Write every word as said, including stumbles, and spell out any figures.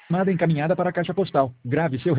Chamada encaminhada para a caixa postal. Grave seu